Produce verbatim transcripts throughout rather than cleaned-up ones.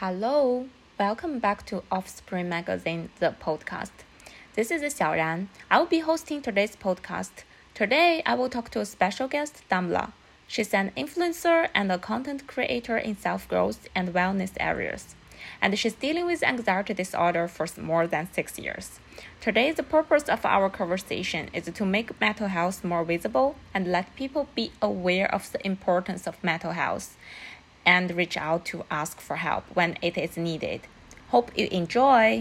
Hello, welcome back to Offspring Magazine, the podcast. This is Xiaoran. I will be hosting today's podcast. Today, I will talk to a special guest, Damla. She's an influencer and a content creator in self-growth and wellness areas. And she's dealing with anxiety disorder for more than six years. Today, the purpose of our conversation is to make mental health more visible and let people be aware of the importance of mental health and reach out to ask for help when it is needed. Hope you enjoy!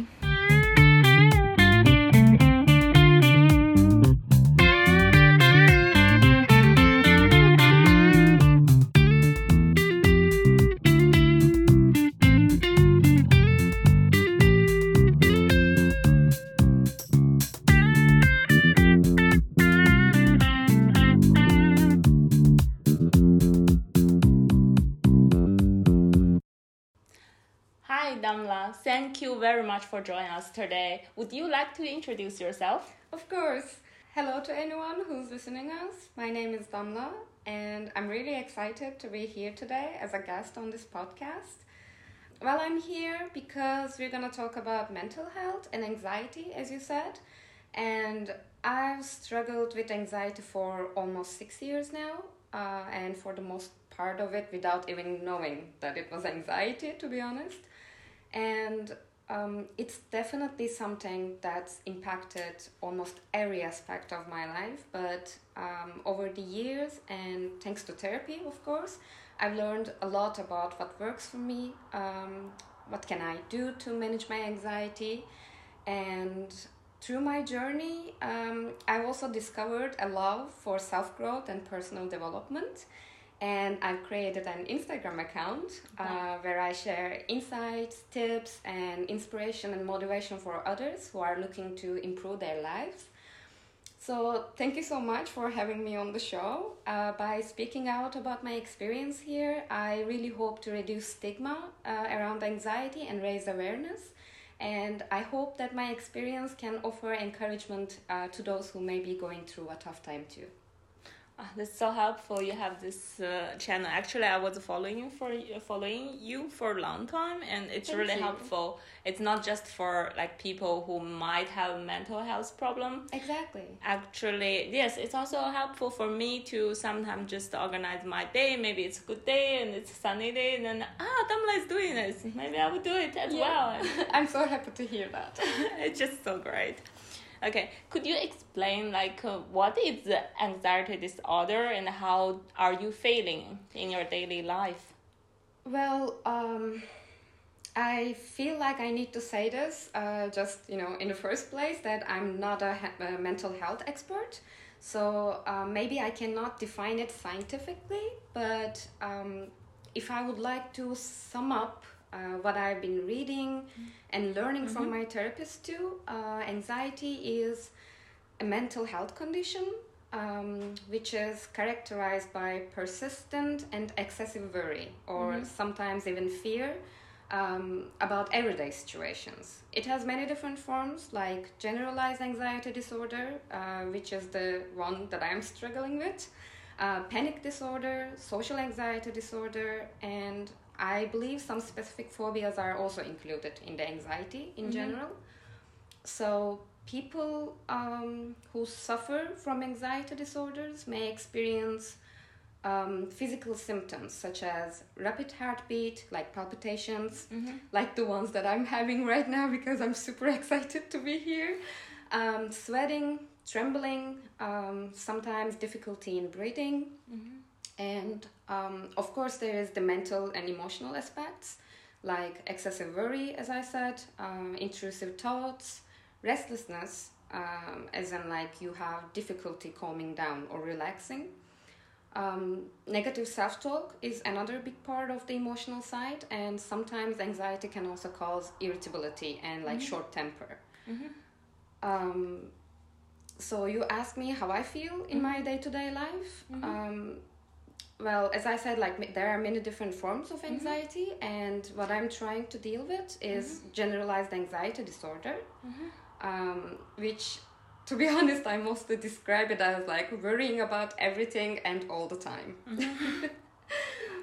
Hi Damla, thank you very much for joining us today. Would you like to introduce yourself? Of course. Hello to anyone who's listening us. My name is Damla and I'm really excited to be here today as a guest on this podcast. Well, I'm here because we're going to talk about mental health and anxiety, as you said. And I've struggled with anxiety for almost six years now. Uh, and for the most part of it without even knowing that it was anxiety, to be honest. And um, it's definitely something that's impacted almost every aspect of my life. But um, over the years, and thanks to therapy, of course, I've learned a lot about what works for me, um, what can I do to manage my anxiety. And through my journey, um, I've also discovered a love for self-growth and personal development. And I've created an Instagram account uh, where I share insights, tips, and inspiration and motivation for others who are looking to improve their lives. So thank you so much for having me on the show. Uh, by speaking out about my experience here, I really hope to reduce stigma uh, around anxiety and raise awareness. And I hope that my experience can offer encouragement uh, to those who may be going through a tough time too. Uh, that's so helpful. You have this uh, channel. Actually, I was following you for following you for a long time, and it's Thank really you. helpful. It's not just for like people who might have mental health problem. Exactly. Actually, yes, it's also helpful for me to sometimes just organize my day. Maybe it's a good day and it's a sunny day, and then ah, Damla is doing this. Maybe I will do it as Yeah. well. I'm so happy to hear that. It's just so great. Okay, could you explain like uh, what is the anxiety disorder and how are you feeling in your daily life? Well, um, I feel like I need to say this uh, just, you know, in the first place that I'm not a, he- a mental health expert. So uh, maybe I cannot define it scientifically, but um, if I would like to sum up uh, what I've been reading and learning from my therapist too, uh, anxiety is a mental health condition um, which is characterized by persistent and excessive worry or sometimes even fear um, about everyday situations. It has many different forms like generalized anxiety disorder, uh, which is the one that I'm struggling with, uh, panic disorder, social anxiety disorder, and I believe some specific phobias are also included in the anxiety in general. So people um, who suffer from anxiety disorders may experience um, physical symptoms such as rapid heartbeat, like palpitations, like the ones that I'm having right now because I'm super excited to be here, um, sweating, trembling, um, sometimes difficulty in breathing. And um, of course, there is the mental and emotional aspects, like excessive worry, as I said, um, intrusive thoughts, restlessness, um, as in like you have difficulty calming down or relaxing. Um, negative self-talk is another big part of the emotional side, and sometimes anxiety can also cause irritability and like short temper. Um, so you asked me how I feel in my day-to-day life. Um, Well, as I said, like there are many different forms of anxiety, and what I'm trying to deal with is generalized anxiety disorder, um, which, to be honest, I mostly describe it as like worrying about everything and all the time.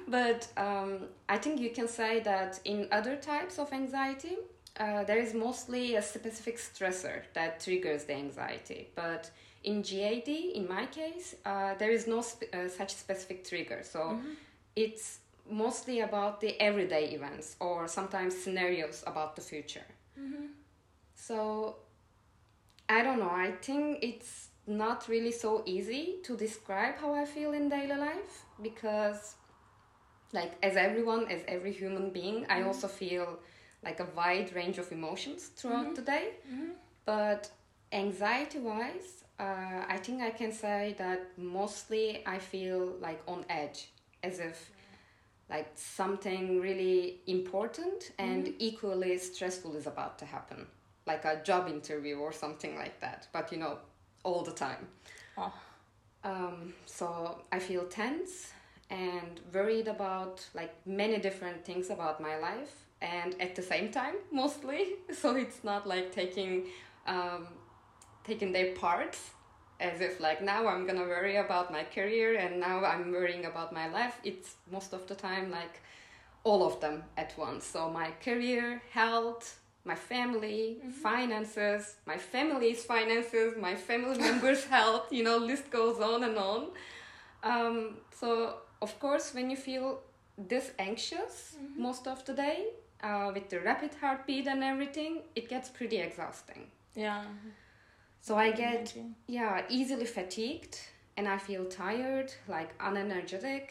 But um, I think you can say that in other types of anxiety, uh, there is mostly a specific stressor that triggers the anxiety. But in G A D, in my case, uh, there is no sp- uh, such specific trigger. So mm-hmm. it's mostly about the everyday events or sometimes scenarios about the future. Mm-hmm. So I don't know. I think it's not really so easy to describe how I feel in daily life because, like, as everyone, as every human being, mm-hmm. I also feel like a wide range of emotions throughout mm-hmm. the day. Mm-hmm. But anxiety-wise, uh, I think I can say that mostly I feel like on edge, as if like something really important and mm-hmm. equally stressful is about to happen, like a job interview or something like that. But you know, all the time. Oh. Um, so I feel tense and worried about like many different things about my life, and at the same time mostly. So it's not like taking um, taking their parts as if like now I'm gonna worry about my career and now I'm worrying about my life. It's most of the time like all of them at once. So my career, health, my family, mm-hmm. finances, my family's finances, my family members' health, you know, list goes on and on. Um, so, of course, when you feel this anxious mm-hmm. most of the day, uh, with the rapid heartbeat and everything, it gets pretty exhausting. Yeah. So I get, yeah, easily fatigued and I feel tired, like unenergetic.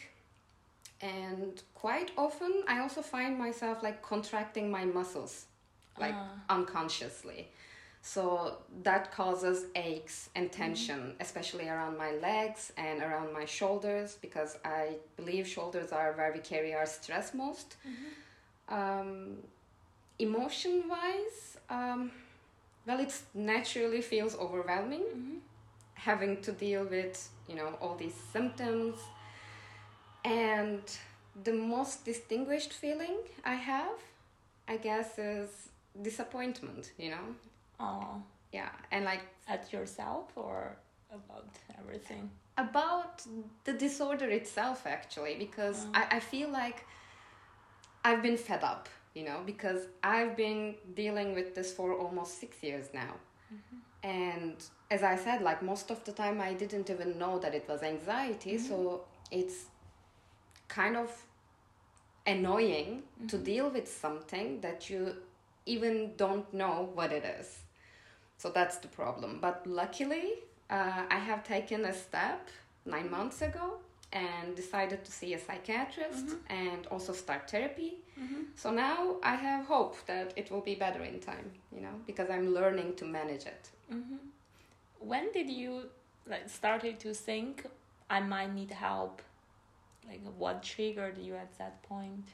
And quite often, I also find myself like contracting my muscles. Like uh. unconsciously. So that causes aches and tension, mm-hmm. especially around my legs and around my shoulders, because I believe shoulders are where we carry our stress most. Mm-hmm. Um, emotion-wise, um, well, it naturally feels overwhelming, mm-hmm. having to deal with, you know, all these symptoms. And the most distinguished feeling I have, I guess, is disappointment, you know. Oh. Yeah, and like at yourself or about everything? About the disorder itself, actually, because oh. I, I feel like I've been fed up, you know, because I've been dealing with this for almost six years now. Mm-hmm. And as I said, like most of the time I didn't even know that it was anxiety, mm-hmm. so it's kind of annoying mm-hmm. to deal with something that you even don't know what it is. So that's the problem. But luckily, uh, I have taken a step nine months ago and decided to see a psychiatrist mm-hmm. and also start therapy. Mm-hmm. So now I have hope that it will be better in time, you know, because I'm learning to manage it. Mm-hmm. When did you like started to think I might need help? Like what triggered you at that point?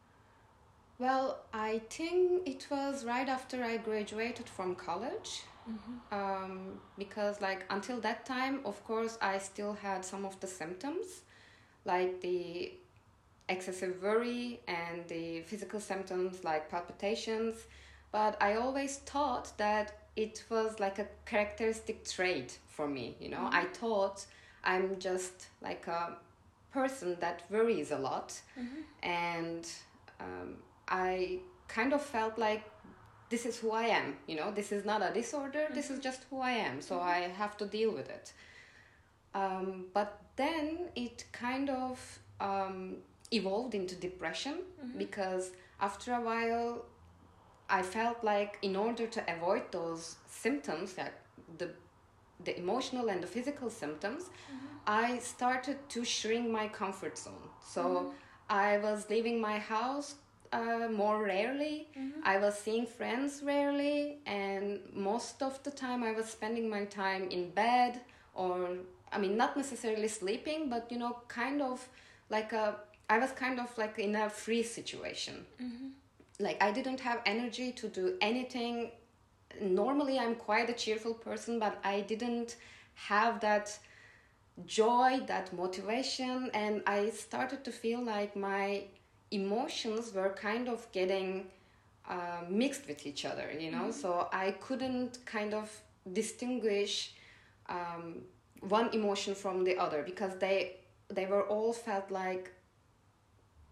Well, I think it was right after I graduated from college. Mm-hmm. Um, because like until that time, of course, I still had some of the symptoms, like the excessive worry and the physical symptoms like palpitations. But I always thought that it was like a characteristic trait for me, you know. Mm-hmm. I thought I'm just like a person that worries a lot. Mm-hmm. And um, I kind of felt like this is who I am, you know, this is not a disorder, mm-hmm. this is just who I am, so mm-hmm. I have to deal with it. Um, but then it kind of um, evolved into depression mm-hmm. because after a while I felt like in order to avoid those symptoms, like the, the emotional and the physical symptoms, mm-hmm. I started to shrink my comfort zone. So mm-hmm. I was leaving my house Uh, more rarely. Mm-hmm. I was seeing friends rarely, and most of the time I was spending my time in bed, or I mean not necessarily sleeping, but you know, kind of like a I was kind of like in a freeze situation. Mm-hmm. Like I didn't have energy to do anything. Normally I'm quite a cheerful person, but I didn't have that joy, that motivation, and I started to feel like my emotions were kind of getting uh, mixed with each other, you know. Mm-hmm. So I couldn't kind of distinguish um, one emotion from the other because they they were all felt like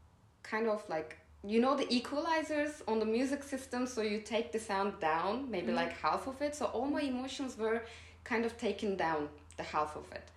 kind of like, you know, the equalizers on the music system, so you take the sound down, maybe mm-hmm. like half of it. So all my emotions were kind of taken down, the half of it.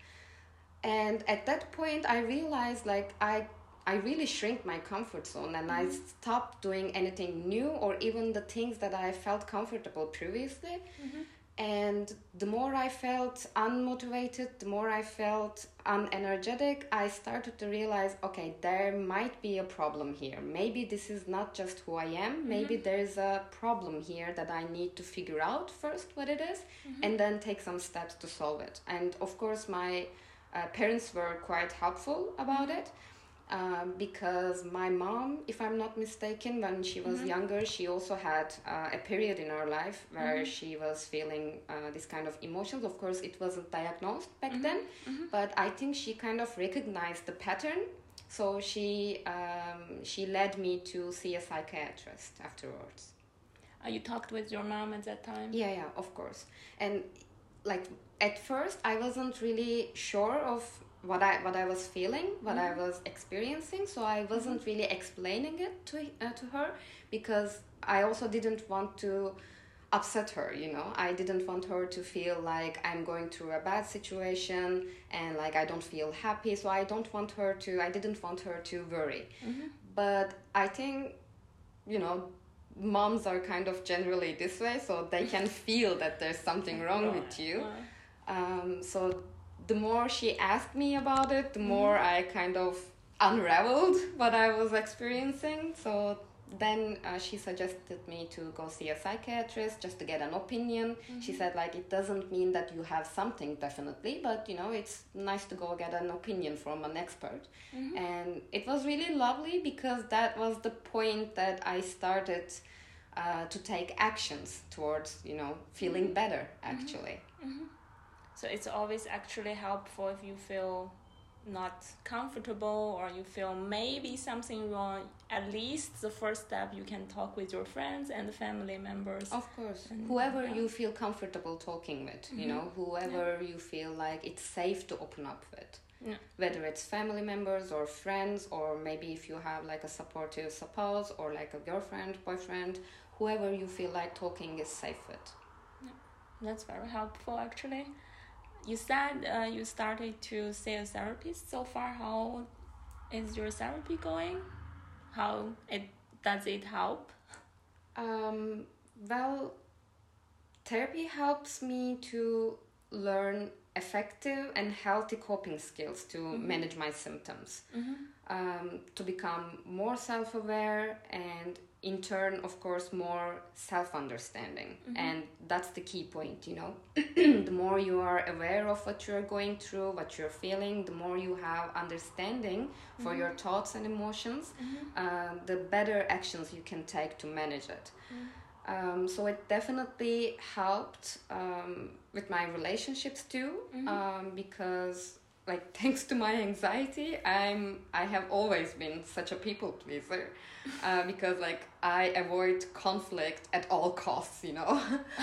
And at that point, I realized like I I really shrink my comfort zone, and mm-hmm. I stopped doing anything new or even the things that I felt comfortable previously. Mm-hmm. And the more I felt unmotivated, the more I felt unenergetic, I started to realize, okay, there might be a problem here. Maybe this is not just who I am. Mm-hmm. Maybe there's a problem here that I need to figure out first what it is, mm-hmm. and then take some steps to solve it. And of course, my uh, parents were quite helpful about it. Um, because my mom, if I'm not mistaken, when she was mm-hmm. younger, she also had uh, a period in her life where mm-hmm. she was feeling uh, this kind of emotions. Of course, it wasn't diagnosed back mm-hmm. then, mm-hmm. but I think she kind of recognized the pattern. So she um, she led me to see a psychiatrist afterwards. Uh, you talked with your mom at that time? Yeah, yeah, of course. And like at first, I wasn't really sure of what I what I was feeling, what mm-hmm. I was experiencing, so I wasn't mm-hmm. really explaining it to uh, to her, because I also didn't want to upset her, you know. I didn't want her to feel like I'm going through a bad situation and like I don't feel happy, so I don't want her to I didn't want her to worry. Mm-hmm. But I think, you know, moms are kind of generally this way, so they can feel that there's something wrong right. with you. Right. Um, so the more she asked me about it, the more mm-hmm. I kind of unraveled what I was experiencing. So then uh, she suggested me to go see a psychiatrist just to get an opinion. Mm-hmm. She said, like, it doesn't mean that you have something definitely, but, you know, it's nice to go get an opinion from an expert. Mm-hmm. And it was really lovely, because that was the point that I started uh, to take actions towards, you know, feeling mm-hmm. better, actually. Mm-hmm. So it's always actually helpful if you feel not comfortable or you feel maybe something wrong. At least the first step, you can talk with your friends and family members. Of course. And whoever yeah. you feel comfortable talking with, mm-hmm. you know, whoever yeah. you feel like it's safe to open up with. Yeah. Whether it's family members or friends, or maybe if you have like a supportive spouse or like a girlfriend, boyfriend, whoever you feel like talking is safe with. Yeah. That's very helpful, actually. You said uh, you started to see a therapist. So far, how is your therapy going? How it does it help? Um, well, therapy helps me to learn effective and healthy coping skills to mm-hmm. manage my symptoms, mm-hmm. um, to become more self-aware, and in turn, of course, more self-understanding. Mm-hmm. And that's the key point, you know. The more you are aware of what you're going through, what you're feeling, the more you have understanding for mm-hmm. your thoughts and emotions, mm-hmm. uh, the better actions you can take to manage it. Mm-hmm. Um, so it definitely helped um, with my relationships too, mm-hmm. um, because, like, thanks to my anxiety, I'm I have always been such a people pleaser, uh, because like I avoid conflict at all costs, you know.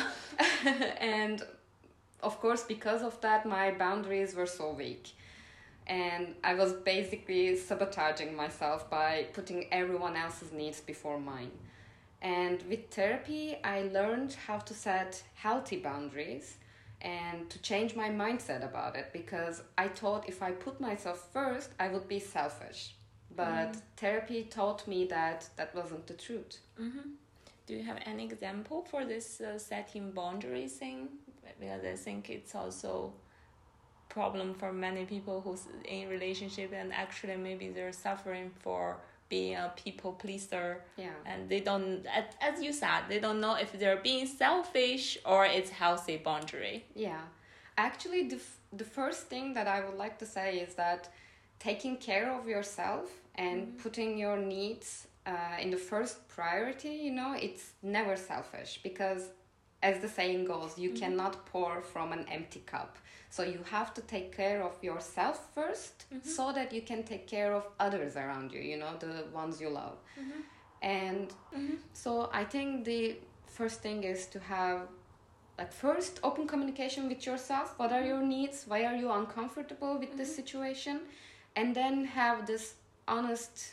And of course, because of that, my boundaries were so weak, and I was basically sabotaging myself by putting everyone else's needs before mine. And with therapy, I learned how to set healthy boundaries and to change my mindset about it, because I thought if I put myself first, I would be selfish. But mm. therapy taught me that that wasn't the truth. Mm-hmm. Do you have any example for this uh, setting boundary thing? Because I think it's also a problem for many people who's in relationship, and actually maybe they're suffering for being a people pleaser, yeah, and they don't, as you said, they don't know if they're being selfish or it's healthy boundary. Yeah, actually, the f- the first thing that I would like to say is that taking care of yourself and mm-hmm. putting your needs uh, in the first priority, you know, it's never selfish, because as the saying goes, you mm-hmm. cannot pour from an empty cup. So you have to take care of yourself first, mm-hmm. so that you can take care of others around you, you know, the ones you love. Mm-hmm. And mm-hmm. so I think the first thing is to have, like, first open communication with yourself. What are your needs? Why are you uncomfortable with mm-hmm. this situation? And then have this honest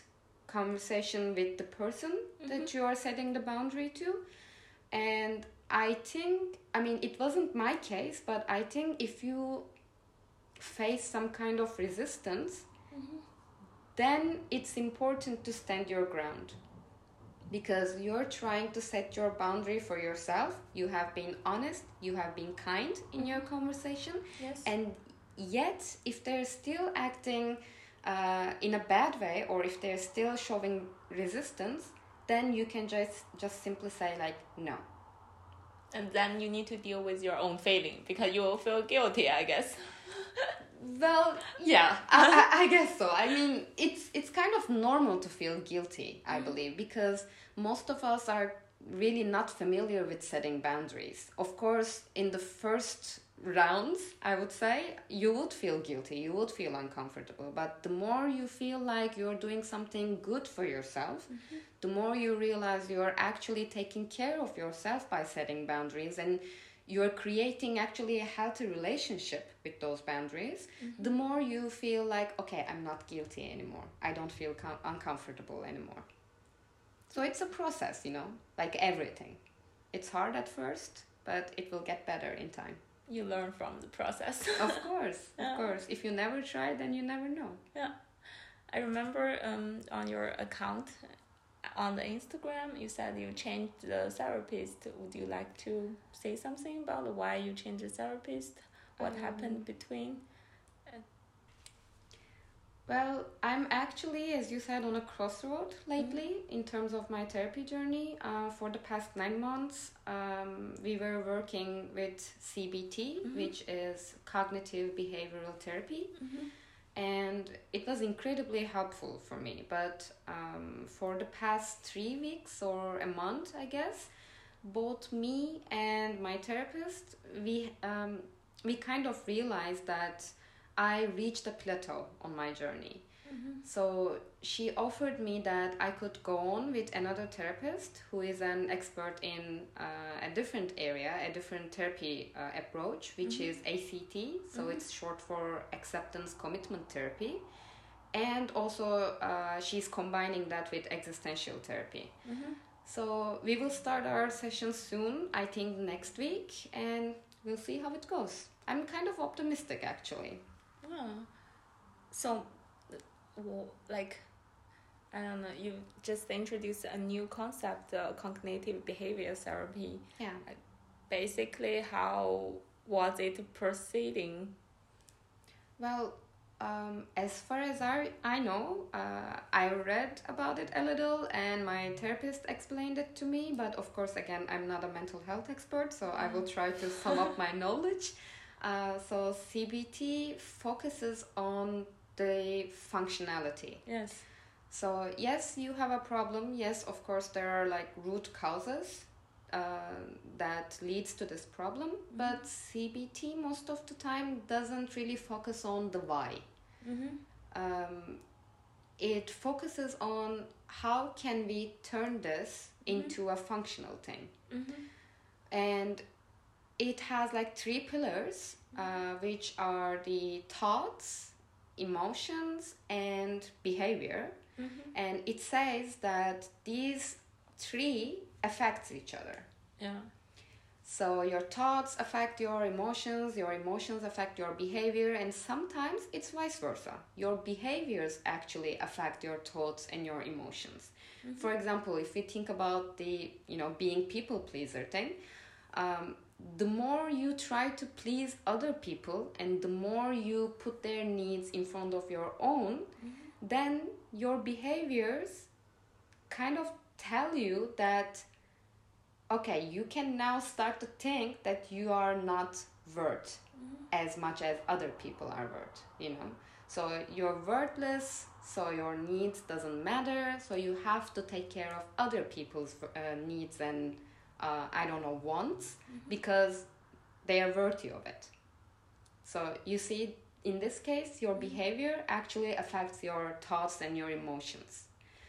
conversation with the person Mm-hmm. that you are setting the boundary to. And I think, I mean, it wasn't my case, but I think if you face some kind of resistance, Mm-hmm. then it's important to stand your ground. Because you're trying to set your boundary for yourself. You have been honest, you have been kind in your conversation. Yes. And yet, if they're still acting uh, in a bad way, or if they're still showing resistance, then you can just, just simply say like, no. And then you need to deal with your own feeling because you will feel guilty, I guess. Well, yeah, I, I, I guess so. I mean, it's it's kind of normal to feel guilty, I believe, because most of us are really not familiar with setting boundaries. Of course, in the first rounds, I would say, you would feel guilty, you would feel uncomfortable. But the more you feel like you're doing something good for yourself, mm-hmm. the more you realize you're actually taking care of yourself by setting boundaries, and you're creating actually a healthy relationship with those boundaries, mm-hmm. the more you feel like, okay, I'm not guilty anymore. I don't feel com- uncomfortable anymore. So it's a process, you know, like everything. It's hard at first, but it will get better in time. You learn from the process. Of course, yeah. of course. If you never try, then you never know. Yeah. I remember um, on your account on the Instagram, you said you changed the therapist. Would you like to say something about why you changed the therapist? What um, happened between? Well, I'm actually, as you said, on a crossroad lately mm-hmm. in terms of my therapy journey. Uh, for the past nine months, um, we were working with C B T, mm-hmm. which is cognitive behavioral therapy. Mm-hmm. And it was incredibly helpful for me. But um, for the past three weeks or a month, I guess, both me and my therapist, we um, we kind of realized that I reached a plateau on my journey. Mm-hmm. So she offered me that I could go on with another therapist who is an expert in uh, a different area, a different therapy uh, approach, which mm-hmm. is A C T. So mm-hmm. it's short for Acceptance Commitment Therapy. And also uh, she's combining that with existential therapy. Mm-hmm. So we will start our session soon, I think next week, and we'll see how it goes. I'm kind of optimistic, actually. Oh. So, well, like, I don't know, you just introduced a new concept, uh, cognitive behavior therapy. Yeah. Like, basically, how was it proceeding? Well, um, as far as I, I know, uh, I read about it a little and my therapist explained it to me. But of course, again, I'm not a mental health expert, so I will try to sum up my knowledge. Uh, so C B T focuses on the functionality. Yes. So yes, you have a problem. Yes, of course, there are like root causes uh, that leads to this problem. Mm-hmm. But C B T most of the time doesn't really focus on the why. Mm-hmm. Um, it focuses on how can we turn this mm-hmm. into a functional thing. Mm-hmm. And it has like three pillars, uh, which are the thoughts, emotions, and behavior. Mm-hmm. And it says that these three affect each other. Yeah. So your thoughts affect your emotions, your emotions affect your behavior, and sometimes it's vice versa. Your behaviors actually affect your thoughts and your emotions. Mm-hmm. For example, if we think about the, you know, being people pleaser thing, um, the more you try to please other people and the more you put their needs in front of your own, mm-hmm. then your behaviors kind of tell you that, okay, you can now start to think that you are not worth mm-hmm. as much as other people are worth, you know. So you're worthless, so your needs doesn't matter, so you have to take care of other people's uh, needs and Uh, I don't know, wants, mm-hmm. because they are worthy of it. So you see, in this case, your mm-hmm. behavior actually affects your thoughts and your emotions.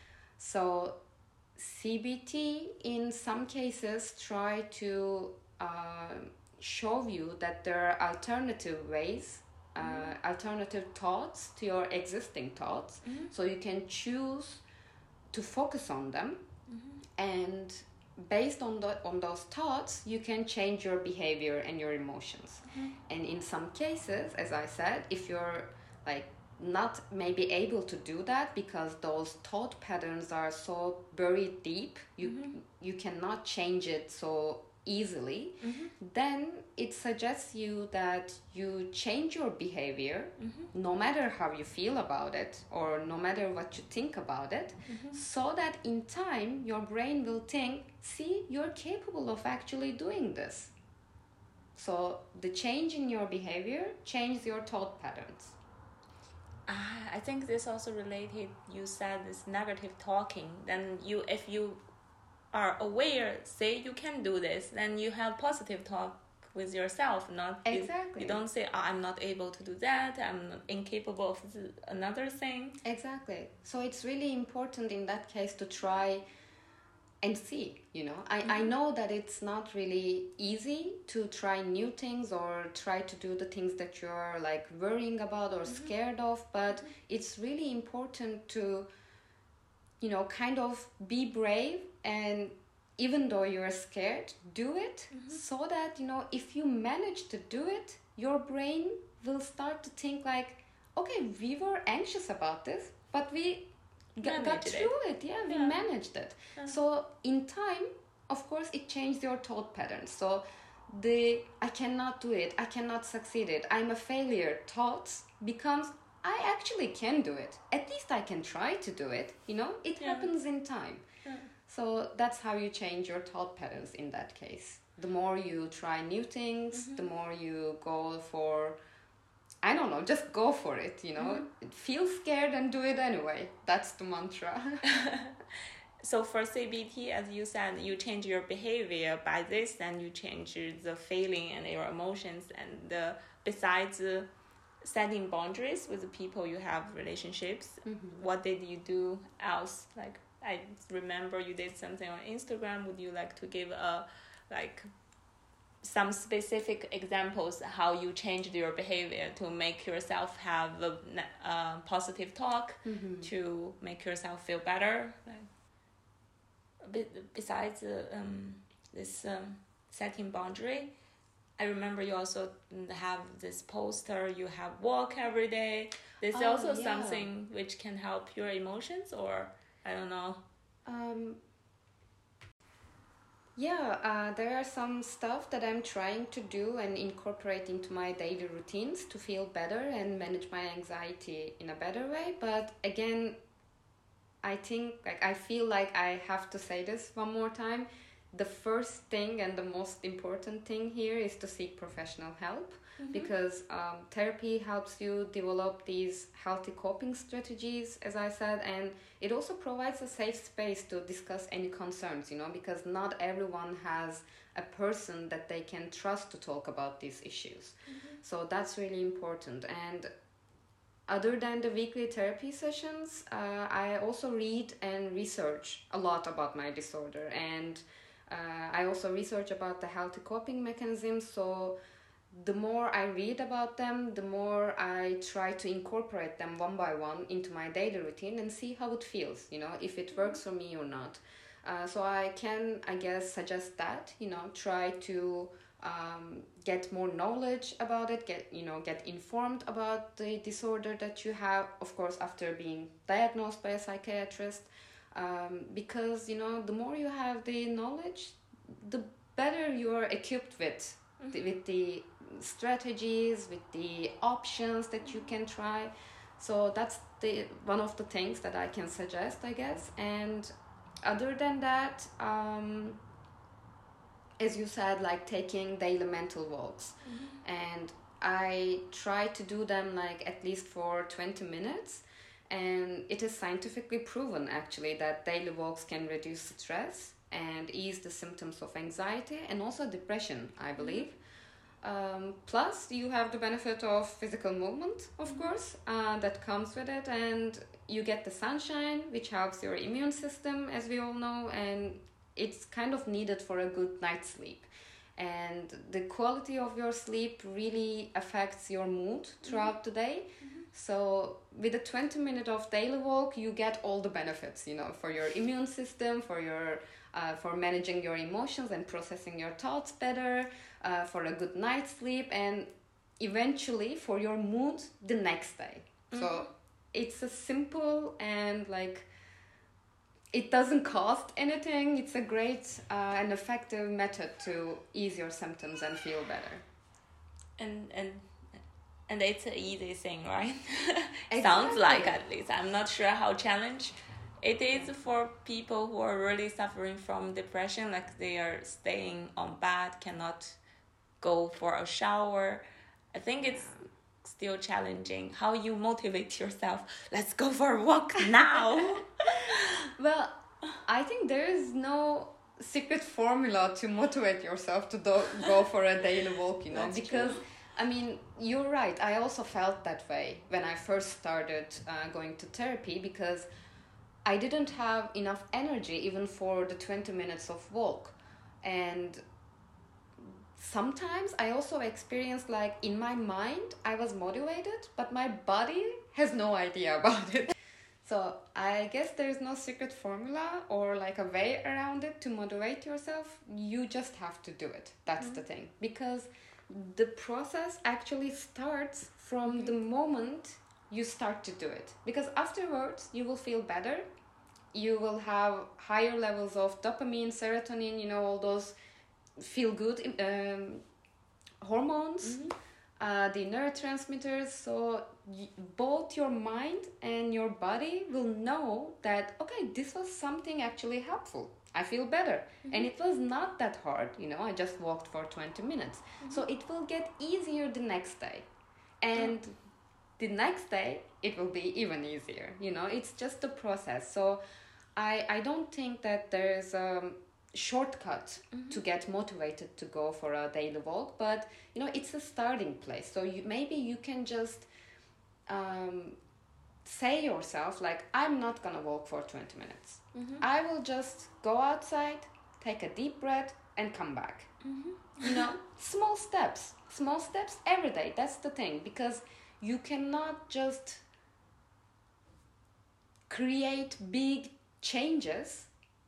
So C B T, in some cases, try to uh, show you that there are alternative ways, uh, mm-hmm. alternative thoughts to your existing thoughts. Mm-hmm. So you can choose to focus on them, and based on the on those thoughts you can change your behavior and your emotions. Mm-hmm. And in some cases, as I said, if you're like not maybe able to do that because those thought patterns are so buried deep, you Mm-hmm. you cannot change it so easily, Mm-hmm. then it suggests you that you change your behavior, Mm-hmm. no matter how you feel about it or no matter what you think about it, Mm-hmm. so that in time your brain will think, see, you're capable of actually doing this. So the change in your behavior changes your thought patterns. Ah, I think this also related. You said this negative talking. Then you, if you are aware, say you can do this, then you have positive talk with yourself. Not you- Exactly. You, don't say, oh, I'm not able to do that. I'm not incapable of th- another thing. Exactly. So it's really important in that case to try and see, you know. I, I know that it's not really easy to try new things or try to do the things that you're like worrying about or scared of, but it's really important to, you know, kind of be brave, and even though you're scared, do it, so that, you know, if you manage to do it, your brain will start to think like, okay, we were anxious about this, but we got, got Managed it. through it. Yeah, we Yeah. managed it. Yeah. So in time, of course, it changed your thought patterns. So the I cannot do it, I cannot succeed it, I'm a failure thoughts becomes, I actually can do it. At least I can try to do it. You know, it Yeah. happens in time. Yeah. So that's how you change your thought patterns in that case. The more you try new things, the more you go for, I don't know, just go for it, you know. Feel scared and do it anyway. That's the mantra. So for C B T, as you said, you change your behavior by this, and you change the feeling and your emotions. And uh, besides uh, setting boundaries with the people you have relationships, what did you do else? Like, I remember you did something on Instagram. Would you like to give a like some specific examples how you changed your behavior to make yourself have a uh, positive talk, to make yourself feel better? Like, be- besides uh, um, this um, setting boundary, I remember you also have this poster, you have walk every day. This is Oh, also yeah. something which can help your emotions, or I don't know. Um, yeah, uh, there are some stuff that I'm trying to do and incorporate into my daily routines to feel better and manage my anxiety in a better way. But again, I think, like, I feel like I have to say this one more time. The first thing and the most important thing here is to seek professional help, because um, therapy helps you develop these healthy coping strategies, as I said, and it also provides a safe space to discuss any concerns, you know, because not everyone has a person that they can trust to talk about these issues. So that's really important. And other than the weekly therapy sessions, uh, I also read and research a lot about my disorder, and uh, I also research about the healthy coping mechanisms. So the more I read about them, the more I try to incorporate them one by one into my daily routine and see how it feels, you know, if it works for me or not. Uh, so I can, I guess, suggest that, you know, try to um, get more knowledge about it, get, you know, get informed about the disorder that you have, of course, after being diagnosed by a psychiatrist. Um, because, you know, the more you have the knowledge, the better you are equipped with, the, with the strategies, with the options that you can try. So that's the one of the things that I can suggest, I guess. And other than that, um, as you said, like taking daily mental walks. And I try to do them like at least for twenty minutes. And it is scientifically proven, actually, that daily walks can reduce stress and ease the symptoms of anxiety and also depression, I believe. Um, plus, you have the benefit of physical movement, of course, uh, that comes with it, and you get the sunshine, which helps your immune system, as we all know, and it's kind of needed for a good night's sleep. And the quality of your sleep really affects your mood throughout the day. So with a twenty minute of daily walk, you get all the benefits, you know, for your immune system, for your uh, for managing your emotions and processing your thoughts better, uh, for a good night's sleep, and eventually for your mood the next day. Mm-hmm. So it's a simple and like it doesn't cost anything. It's a great uh, and effective method to ease your symptoms and feel better. And and and it's an easy thing, right? Exactly. Sounds like, at least. I'm not sure how challenged it is for people who are really suffering from depression, like they are staying on bed, cannot go for a shower. I think it's still challenging. How you motivate yourself? Let's go for a walk now. Well, I think there is no secret formula to motivate yourself to do- go for a daily walk, you know, That's because true. I mean, you're right. I also felt that way when I first started uh, going to therapy, because I didn't have enough energy even for the twenty minutes of walk. And sometimes I also experienced like in my mind, I was motivated, but my body has no idea about it. So I guess there's no secret formula or like a way around it to motivate yourself. You just have to do it. That's mm-hmm. the thing. Because the process actually starts from mm-hmm. the moment you start to do it. Because afterwards, you will feel better. You will have higher levels of dopamine, serotonin, you know, all those feel-good um, hormones, mm-hmm. uh, the neurotransmitters. So y- both your mind and your body will know that, okay, this was something actually helpful. I feel better. Mm-hmm. And it was not that hard, you know, I just walked for twenty minutes. Mm-hmm. So it will get easier the next day. And mm-hmm. the next day, it will be even easier, you know, it's just a process. So I, I don't think that there's a shortcut mm-hmm. to get motivated to go for a daily walk, but, you know, it's a starting place. So you, maybe you can just um, say yourself, like, I'm not gonna walk for twenty minutes. Mm-hmm. I will just go outside, take a deep breath, and come back. Mm-hmm. You know, small steps, small steps every day. That's the thing, because you cannot just create big changes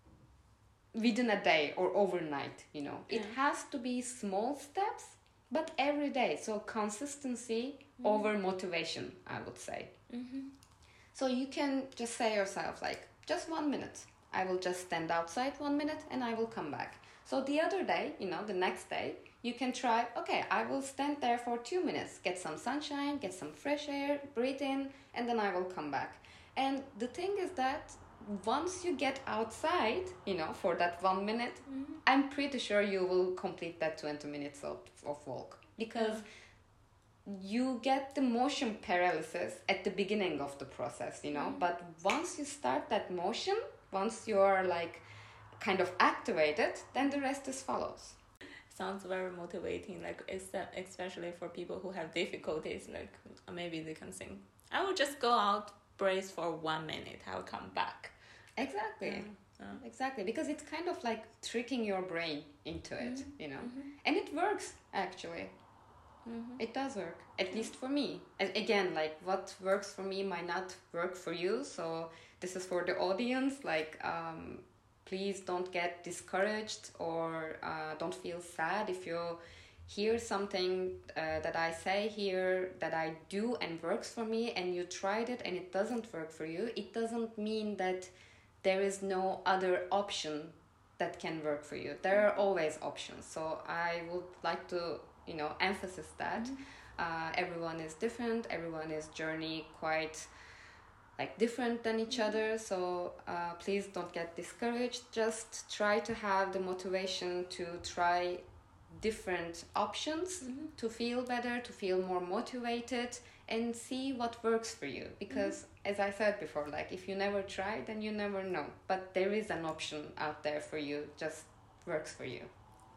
within a day or overnight, you know. Yeah. It has to be small steps, but every day. So consistency mm-hmm. over motivation, I would say. Mm-hmm. So you can just say yourself, like, just one minute. I will just stand outside one minute and I will come back. So the other day, you know, the next day, you can try, okay, I will stand there for two minutes, get some sunshine, get some fresh air, breathe in, and then I will come back. And the thing is that once you get outside, you know, for that one minute, mm-hmm. I'm pretty sure you will complete that twenty minutes of, of walk, because yeah. you get the motion paralysis at the beginning of the process, you know, mm-hmm. but once you start that motion, once you're like kind of activated, then the rest is follows. Sounds very motivating, like especially for people who have difficulties, like maybe they can think, I will just go out, brace for one minute, I'll come back. Exactly. Yeah. Uh, exactly, because it's kind of like tricking your brain into it, mm-hmm. you know, mm-hmm. and it works actually. Mm-hmm. It does work, at yeah. least for me. And again, like what works for me might not work for you, so this is for the audience. Like, um, please don't get discouraged or uh, don't feel sad if you hear something uh, that I say here that I do and works for me, and you tried it and it doesn't work for you. It doesn't mean that there is no other option that can work for you. There are always options. So I would like to, you know, emphasize that. Mm-hmm. Uh, everyone is different. Everyone is journey quite like different than each mm-hmm. other. So uh, please don't get discouraged. Just try to have the motivation to try different options mm-hmm. to feel better, to feel more motivated, and see what works for you. Because mm-hmm. as I said before, like if you never try, then you never know. But there is an option out there for you, just works for you.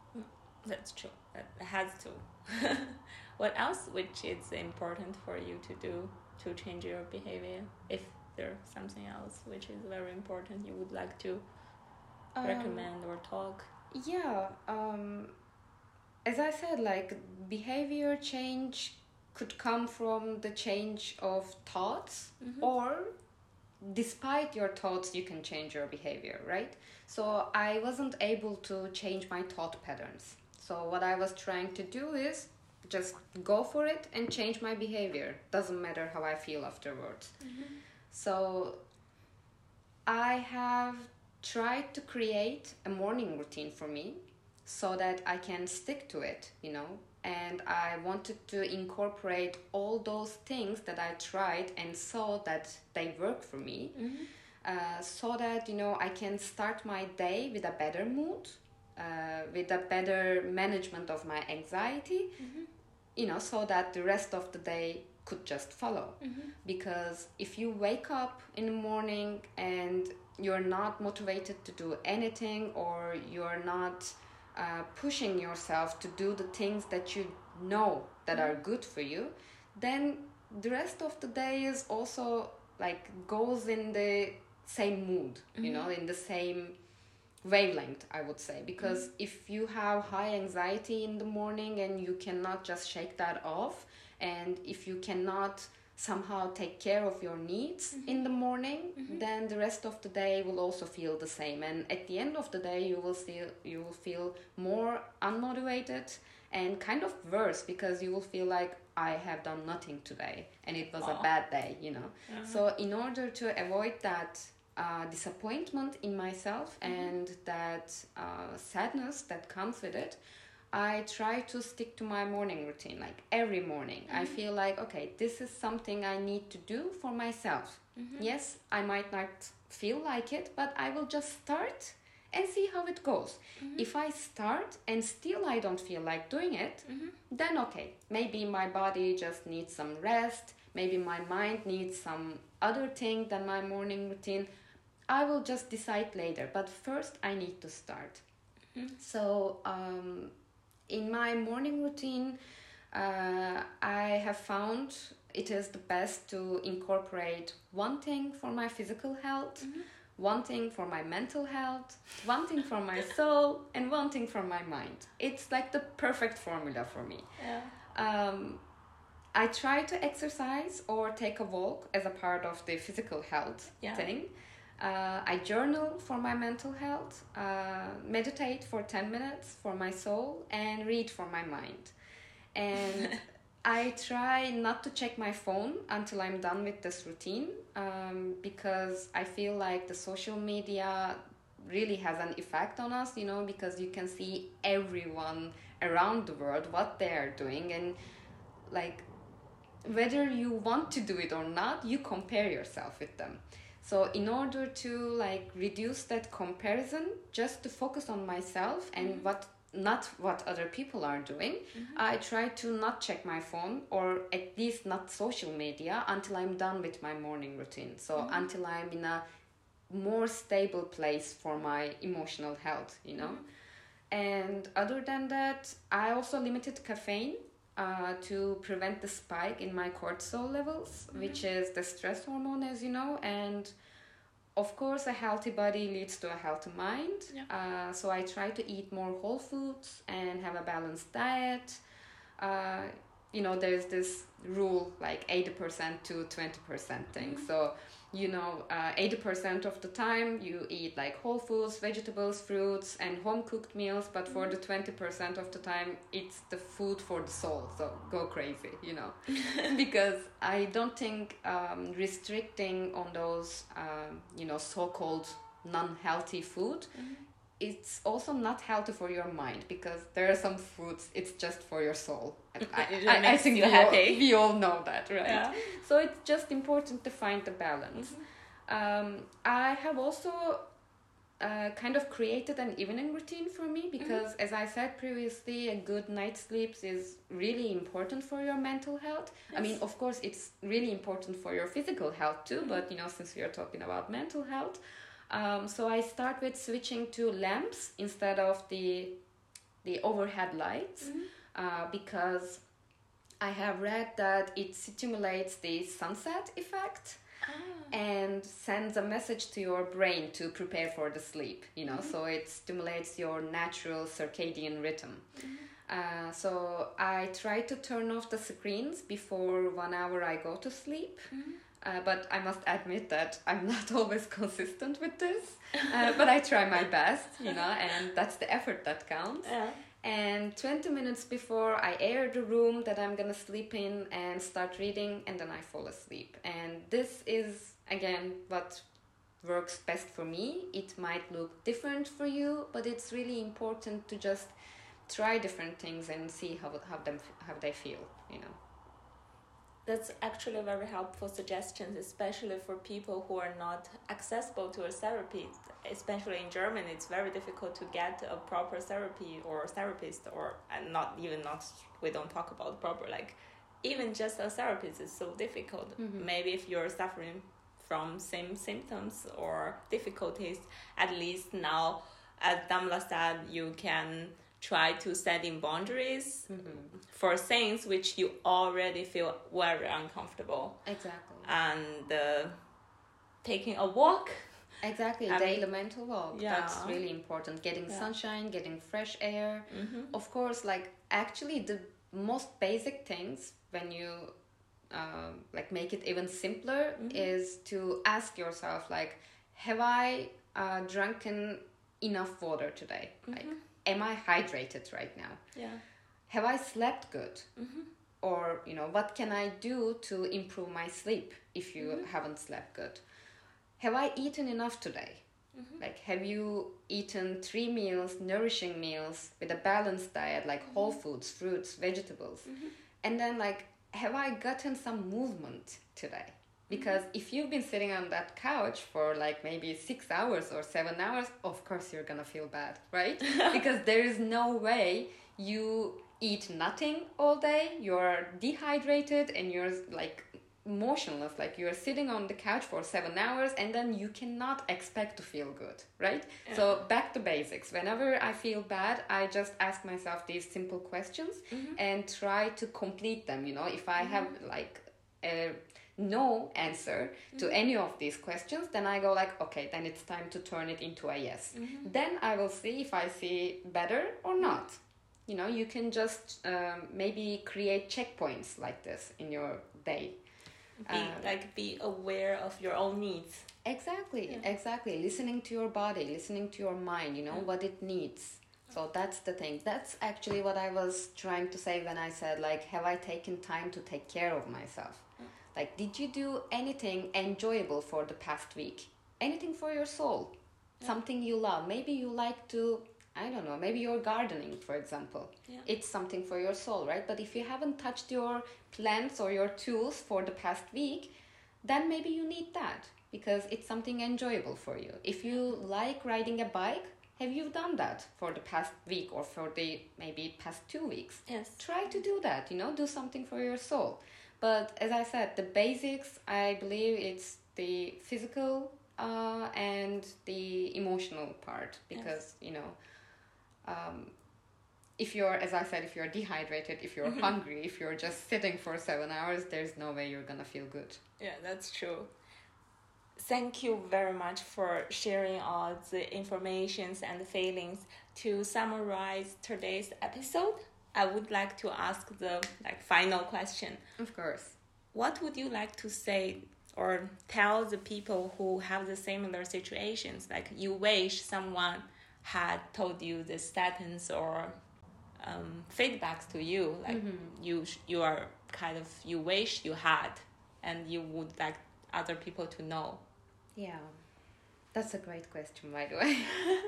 That's true. It has to. What else which is important for you to do to change your behavior? If there's something else which is very important you would like to um, recommend or talk? Yeah, um, as I said, like behavior change could come from the change of thoughts, Mhm. or despite your thoughts you can change your behavior, right? So I wasn't able to change my thought patterns. So what I was trying to do is just go for it and change my behavior. Doesn't matter how I feel afterwards. Mhm. So I have tried to create a morning routine for me so that I can stick to it, you know. And I wanted to incorporate all those things that I tried and saw that they work for me, Mhm. uh, so that, you know, I can start my day with a better mood, uh, with a better management of my anxiety, Mhm. you know, so that the rest of the day could just follow. Mhm. Because if you wake up in the morning and you're not motivated to do anything, or you're not uh, pushing yourself to do the things that you know that are good for you, then the rest of the day is also like goes in the same mood, you know, in the same wavelength, I would say. Because mm-hmm. if you have high anxiety in the morning and you cannot just shake that off, and if you cannot somehow take care of your needs mm-hmm. in the morning, mm-hmm. then the rest of the day will also feel the same. And at the end of the day, you will still you will feel more unmotivated and kind of worse, because you will feel like, I have done nothing today and it was oh. a bad day, you know. Uh-huh. So in order to avoid that uh, disappointment in myself mm-hmm. and that uh, sadness that comes with it, I try to stick to my morning routine. Like every morning, mm-hmm. I feel like, okay, this is something I need to do for myself. Mm-hmm. Yes, I might not feel like it, but I will just start and see how it goes. Mm-hmm. If I start and still I don't feel like doing it, mm-hmm. then okay, maybe my body just needs some rest. Maybe my mind needs some other thing than my morning routine. I will just decide later, but first I need to start. Mm-hmm. So, um, in my morning routine, uh, I have found it is the best to incorporate one thing for my physical health, mm-hmm. one thing for my mental health, one thing for my soul, and one thing for my mind. It's like the perfect formula for me. Yeah. Um, I try to exercise or take a walk as a part of the physical health yeah. thing. Uh, I journal for my mental health, uh, meditate for ten minutes for my soul, and read for my mind. And I try not to check my phone until I'm done with this routine, um, because I feel like the social media really has an effect on us, you know, because you can see everyone around the world, what they are doing, and like whether you want to do it or not, you compare yourself with them. So in order to like reduce that comparison, just to focus on myself and mm-hmm. what not what other people are doing, mm-hmm. I try to not check my phone, or at least not social media, until I'm done with my morning routine. So mm-hmm. until I'm in a more stable place for my emotional health, you know. Mm-hmm. And other than that, I also limited caffeine uh, to prevent the spike in my cortisol levels, mm-hmm. which is the stress hormone, as you know. And of course, a healthy body leads to a healthy mind. Yeah. Uh, so I try to eat more whole foods and have a balanced diet. Uh, you know, there's this rule like eighty percent to twenty percent thing. Mm-hmm. So, you know, uh, eighty percent of the time you eat like whole foods, vegetables, fruits, and home cooked meals. But for the twenty percent of the time, it's the food for the soul. So go crazy, you know, because I don't think um, restricting on those, um, you know, so-called non-healthy food, mm-hmm. it's also not healthy for your mind, because there are some foods it's just for your soul. I, I, I think we all, we all know that, right? Yeah. So it's just important to find the balance. Mm-hmm. Um, I have also uh, kind of created an evening routine for me, because mm-hmm. as I said previously, a good night's sleep is really important for your mental health. Yes. I mean, of course, it's really important for your physical health too, mm-hmm. but you know, since we are talking about mental health, Um, so I start with switching to lamps instead of the the overhead lights, mm-hmm. uh, because I have read that it stimulates the sunset effect ah. and sends a message to your brain to prepare for the sleep, you know, mm-hmm. so it stimulates your natural circadian rhythm. Mm-hmm. Uh, so I try to turn off the screens before one hour I go to sleep. Mm-hmm. Uh, but I must admit that I'm not always consistent with this. Uh, but I try my best, you know, and that's the effort that counts. Yeah. And twenty minutes before, I air the room that I'm gonna sleep in and start reading, and then I fall asleep. And this is, again, what works best for me. It might look different for you, but it's really important to just try different things and see how how them how they feel, you know. That's actually very helpful suggestions, especially for people who are not accessible to a therapy. Especially in Germany, it's very difficult to get a proper therapy or therapist, or and not even not we don't talk about proper, like even just a therapist is so difficult. Mm-hmm. Maybe if you're suffering from same symptoms or difficulties, at least now, as Damla said, you can try to set in boundaries mm-hmm. for things which you already feel very uncomfortable. Exactly. And uh, taking a walk. Exactly, a daily mental walk. Yeah. That's really important. Getting yeah. sunshine, getting fresh air. Mm-hmm. Of course, like actually the most basic things when you um, like make it even simpler mm-hmm. is to ask yourself, like, have I uh, drunken enough water today? Mm-hmm. Like, am I hydrated right now? Yeah. Have I slept good? Mm-hmm. Or, you know, what can I do to improve my sleep if you mm-hmm. haven't slept good? Have I eaten enough today? Mm-hmm. Like, have you eaten three meals, nourishing meals with a balanced diet, like mm-hmm. whole foods, fruits, vegetables? Mm-hmm. And then, like, have I gotten some movement today? Because mm-hmm. if you've been sitting on that couch for like maybe six hours or seven hours, of course you're gonna feel bad, right? Because there is no way you eat nothing all day, you're dehydrated and you're like motionless, like you're sitting on the couch for seven hours and then you cannot expect to feel good, right? Yeah. So back to basics. Whenever I feel bad, I just ask myself these simple questions mm-hmm. and try to complete them, you know. If I mm-hmm. have like a no answer to mm-hmm. any of these questions, then I go like, okay, then it's time to turn it into a yes. Mm-hmm. Then I will see if I see better or not. You know, you can just um, maybe create checkpoints like this in your day. Be, um, like be aware of your own needs. Exactly, yeah. exactly. Listening to your body, listening to your mind, you know, yeah. what it needs. So that's the thing. That's actually what I was trying to say when I said, like, have I taken time to take care of myself? Yeah. Like, did you do anything enjoyable for the past week? Anything for your soul? Yeah. Something you love. Maybe you like to, I don't know, maybe you're gardening, for example. Yeah. It's something for your soul, right? But if you haven't touched your plants or your tools for the past week, then maybe you need that because it's something enjoyable for you. If you like riding a bike, have you done that for the past week or for the maybe past two weeks? Yes. Try to do that, you know, do something for your soul. But as I said, the basics, I believe it's the physical uh, and the emotional part because, yes. you know, um, if you're, as I said, if you're dehydrated, if you're mm-hmm. hungry, if you're just sitting for seven hours, there's no way you're gonna feel good. Yeah, that's true. Thank you very much for sharing all the informations and feelings. To summarize today's episode, I would like to ask the like final question. Of course. What would you like to say or tell the people who have the similar situations? Like you wish someone had told you the statins or um, feedbacks to you, like mm-hmm. you you are kind of you wish you had, and you would like other people to know. Yeah, that's a great question, by the way.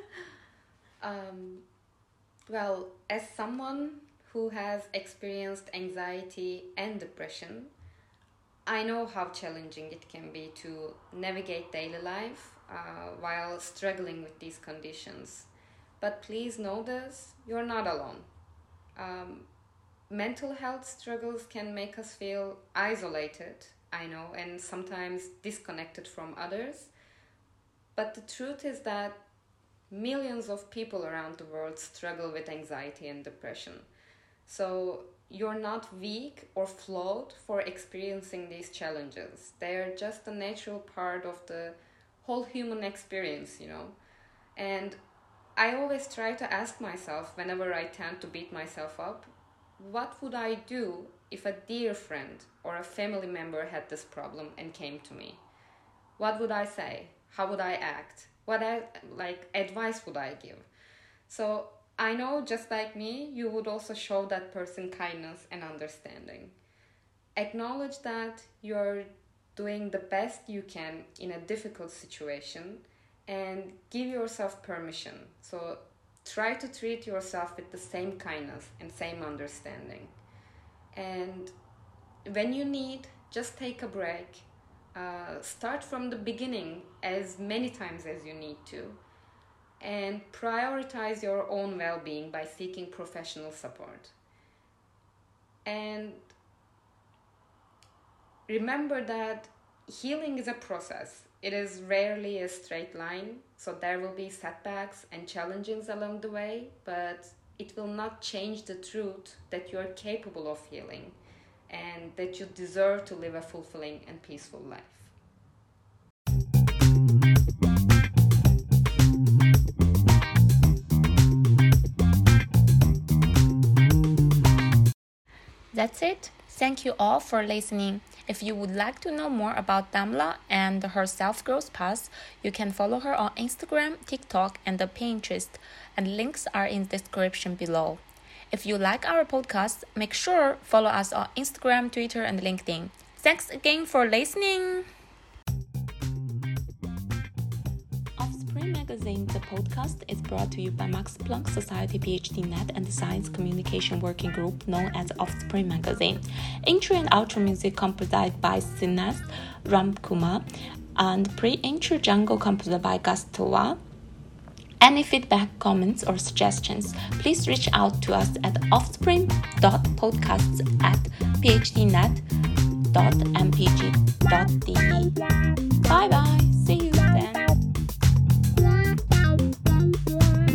um, well, as someone who has experienced anxiety and depression, I know how challenging it can be to navigate daily life uh, while struggling with these conditions. But please know this, you're not alone. Um, mental health struggles can make us feel isolated, I know, and sometimes disconnected from others. But the truth is that millions of people around the world struggle with anxiety and depression. So you're not weak or flawed for experiencing these challenges. They are just a natural part of the whole human experience, you know. And I always try to ask myself whenever I tend to beat myself up, what would I do if a dear friend or a family member had this problem and came to me? What would I say? How would I act? What I, like advice would I give? So I know, just like me, you would also show that person kindness and understanding. Acknowledge that you're doing the best you can in a difficult situation and give yourself permission. So try to treat yourself with the same kindness and same understanding. And when you need, just take a break. Uh, start from the beginning as many times as you need to. And prioritize your own well-being by seeking professional support. And remember that healing is a process. It is rarely a straight line, so there will be setbacks and challenges along the way, but it will not change the truth that you are capable of healing and that you deserve to live a fulfilling and peaceful life. That's it. Thank you all for listening. If you would like to know more about Damla and her self-growth path, you can follow her on Instagram, TikTok, and Pinterest, and links are in the description below. If you like our podcast, make sure follow us on Instagram, Twitter, and LinkedIn. Thanks again for listening. Offspring Magazine, the podcast, is brought to you by Max Planck Society PhD Net and the Science Communication Working Group known as Offspring Magazine. Intro and outro music composed by Sinas Ramkumar and pre-intro jungle composed by Gastova. Any feedback, comments, or suggestions, please reach out to us at offspring dot podcasts at phdnet dot m p g dot d e. Bye bye. See you then.